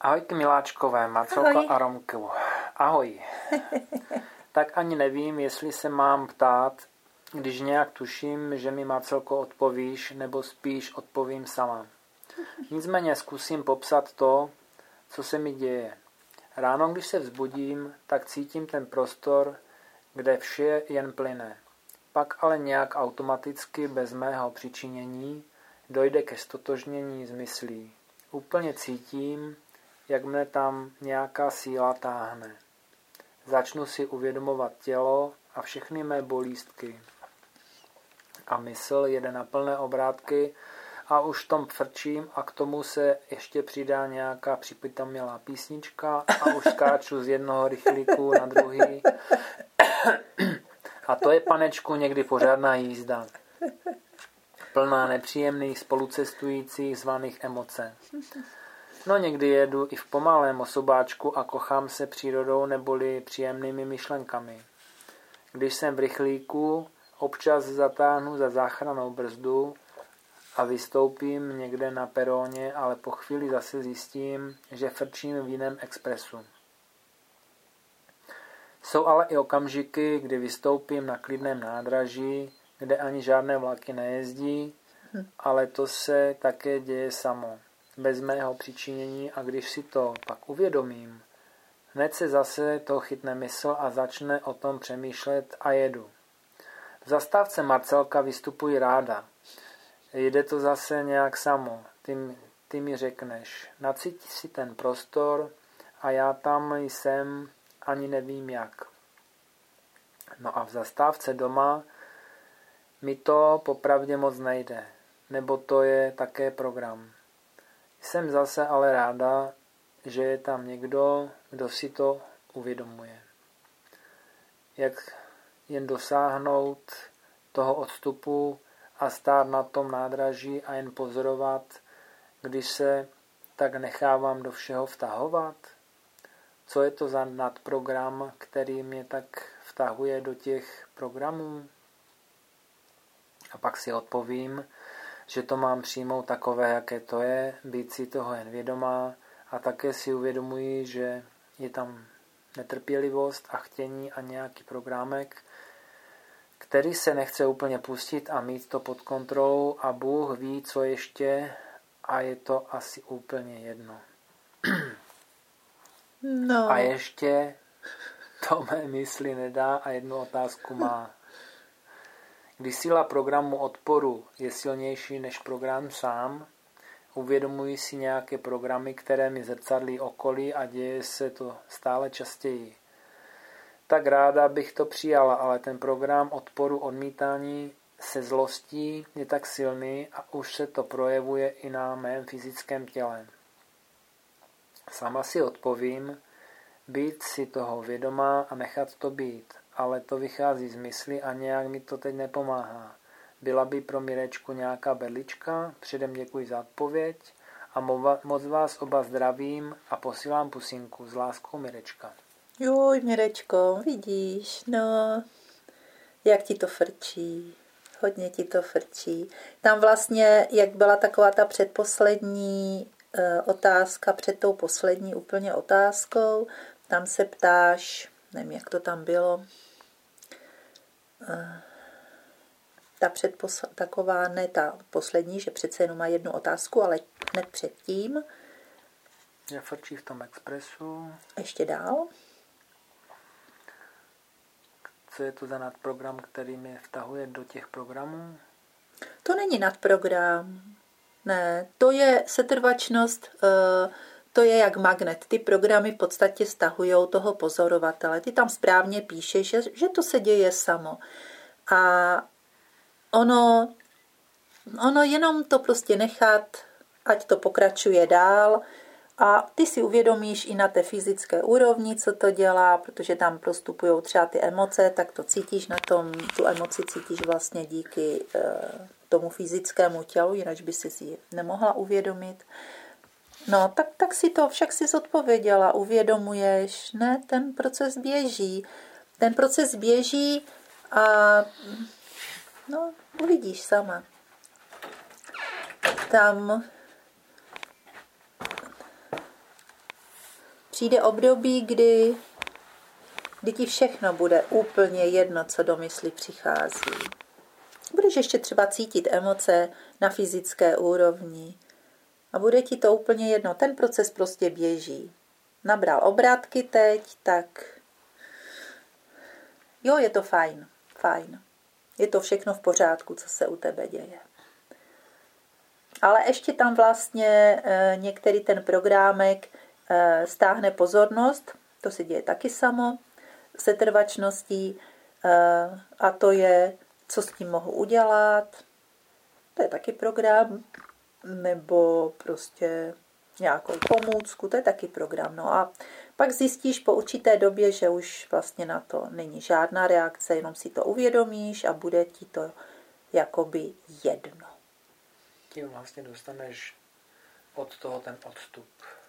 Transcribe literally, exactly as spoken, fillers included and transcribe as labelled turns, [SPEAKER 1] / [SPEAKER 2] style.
[SPEAKER 1] Ahojky miláčkové, Marcelko a Romku. Ahoj. Tak ani nevím, jestli se mám ptát, když nějak tuším, že mi Marcelko odpovíš, nebo spíš odpovím sama. Nicméně zkusím popsat to, co se mi děje. Ráno, když se vzbudím, tak cítím ten prostor, kde vše jen plyne. Pak ale nějak automaticky, bez mého přičinění, dojde ke stotožnění s myslí. Úplně cítím, jak mne tam nějaká síla táhne. Začnu si uvědomovat tělo a všechny mé bolístky. A mysl jede na plné obrátky a už v tom frčím a k tomu se ještě přidá nějaká připitomilá písnička a už skáču z jednoho rychlíku na druhý. A to je, panečku, někdy pořádná jízda. Plná nepříjemných spolucestujících zvaných emoce. No někdy jedu i v pomalém osobáčku a kochám se přírodou neboli příjemnými myšlenkami. Když jsem v rychlíku, občas zatáhnu za záchrannou brzdu a vystoupím někde na peróně, ale po chvíli zase zjistím, že frčím v jiném expresu. Jsou ale i okamžiky, kdy vystoupím na klidném nádraží, kde ani žádné vlaky nejezdí, ale to se také děje samo, bez mého přičinění, a když si to pak uvědomím, hned se zase to chytne mysl a začne o tom přemýšlet a jedu. V zastávce Marcelka vystupuji ráda. Jde to zase nějak samo. Ty, ty mi řekneš, nacíť si ten prostor a já tam jsem, ani nevím jak. No a v zastávce doma mi to popravdě moc nejde, nebo to je také program. Jsem zase ale ráda, že je tam někdo, kdo si to uvědomuje. Jak jen dosáhnout toho odstupu a stát na tom nádraží a jen pozorovat, když se tak nechávám do všeho vtahovat? Co je to za nadprogram, který mě tak vtahuje do těch programů? A pak si odpovím, že to mám přijmout takové, jaké to je, být si toho jen vědomá a také si uvědomuji, že je tam netrpělivost a chtění a nějaký programek, který se nechce úplně pustit a mít to pod kontrolou a Bůh ví, co ještě, a je to asi úplně jedno.
[SPEAKER 2] No.
[SPEAKER 1] A ještě to mé mysli nedá a jednu otázku má. Když síla programu odporu je silnější než program sám, uvědomuji si nějaké programy, které mi zrcadlí okolí a děje se to stále častěji. Tak ráda bych to přijala, ale ten program odporu odmítání se zlostí je tak silný a už se to projevuje i na mém fyzickém těle. Sama si odpovím, být si toho vědomá a nechat to být, ale to vychází z mysli a nějak mi to teď nepomáhá. Byla by pro Mirečku nějaká berlička? Předem děkuji za odpověď a moc vás oba zdravím a posílám pusinku. S láskou, Mirečka.
[SPEAKER 2] Joj, Mirečko, vidíš, no, jak ti to frčí, hodně ti to frčí. Tam vlastně, jak byla taková ta předposlední e, otázka, před tou poslední úplně otázkou, tam se ptáš, nevím, jak to tam bylo, e, ta předposl- taková, ne ta poslední, že přece jenom má jednu otázku, ale hned předtím.
[SPEAKER 1] Já frčí v tom expresu.
[SPEAKER 2] Ještě dál.
[SPEAKER 1] Co je to za nadprogram, který mě vtahuje do těch programů?
[SPEAKER 2] To není nadprogram. Ne, to je setrvačnost, to je jak magnet. Ty programy v podstatě stahují toho pozorovatele. Ty tam správně píšeš, že, že to se děje samo. A ono, ono jenom to prostě nechat, ať to pokračuje dál. A ty si uvědomíš i na té fyzické úrovni, co to dělá, protože tam prostupují třeba ty emoce, tak to cítíš na tom, tu emoci cítíš vlastně díky e, tomu fyzickému tělu, jinak by si ji nemohla uvědomit. No, tak, tak si to však si zodpověděla, uvědomuješ, ne, ten proces běží. Ten proces běží a no, uvidíš sama. Tam Přijde období, kdy, kdy ti všechno bude úplně jedno, co do mysli přichází. Budeš ještě třeba cítit emoce na fyzické úrovni a bude ti to úplně jedno. Ten proces prostě běží. Nabral obrátky teď, tak jo, je to fajn, fajn. Je to všechno v pořádku, co se u tebe děje. Ale ještě tam vlastně e, některý ten programek e, stáhne pozornost, to se děje taky samo, setrvačností, e, a to je, co s tím mohu udělat, to je taky program, nebo prostě nějakou pomůcku, to je taky program. No a pak zjistíš po určité době, že už vlastně na to není žádná reakce, jenom si to uvědomíš a bude ti to jakoby jedno.
[SPEAKER 1] Tím vlastně dostaneš od toho ten odstup.